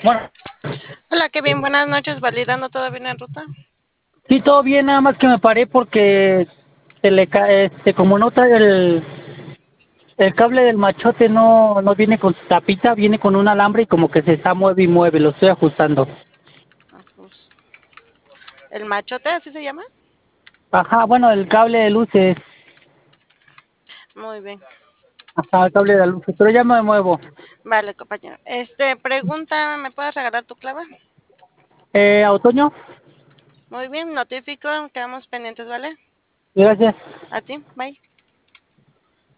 Bueno, Hola Kevin, buenas noches, validando todo bien en ruta. sí, todo bien, nada más que me paré porque se le cae, como no trae el cable del machote no viene con su tapita, viene con un alambre y como que se está mueve y mueve, lo estoy ajustando. ¿El machote así se llama? Ajá, bueno, el cable de luces, Muy bien. ajá, el cable de luces, pero ya me muevo. Vale, compañero. Pregunta, ¿me puedes regalar tu clave? Otoño, Muy bien, notifico, quedamos pendientes, ¿vale? gracias. A ti, bye.